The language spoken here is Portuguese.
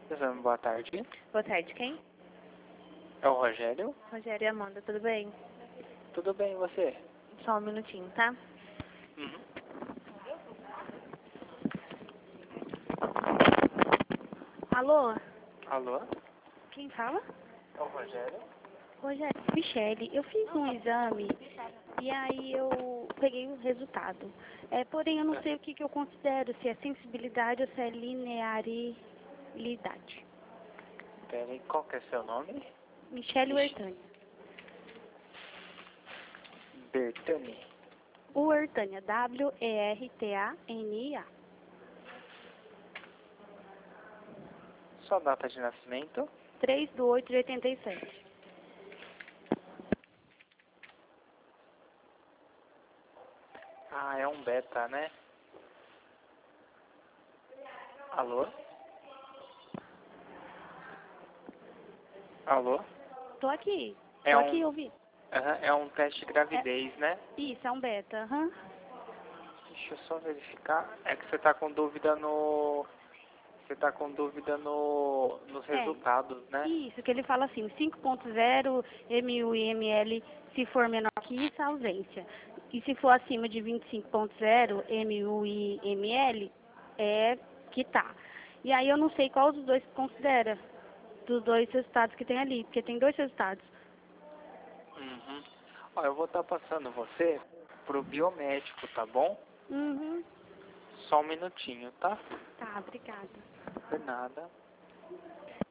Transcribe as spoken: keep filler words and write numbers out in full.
Exame, boa tarde. Boa tarde, quem? É o Rogério? Rogério e Amanda, tudo bem? Tudo bem, e você? Só um minutinho, tá? Uhum. Alô? Alô? Quem fala? É o Rogério? Rogério, Michele, eu fiz um exame e aí eu peguei o resultado. É, porém, eu não sei o que, que eu considero, se é sensibilidade ou se é linearidade. Pera aí, qual que é seu nome? Michele Mich- Wertânia. Bertani. Wertânia, W E R T A N I A. Sua data de nascimento? três de oito de oitenta e sete. Ah, é um beta, né? Alô? Alô? Tô aqui. É Tô um, aqui, ouvi. aham, é um teste de gravidez, né? Isso, é um beta, aham. Deixa eu só verificar. É que você tá com dúvida no... Você tá com dúvida no... nos É. resultados, né? Isso, que ele fala assim, cinco ponto zero M U I M L se for menor que isso, ausência. E se for acima de vinte e cinco ponto zero M U I M L, é que tá. E aí eu não sei qual dos dois considera, dos dois resultados que tem ali, porque tem dois resultados. Uhum. Ó, eu vou estar passando você pro biomédico, tá bom? Uhum. Só um minutinho, tá? Tá, obrigada. De nada.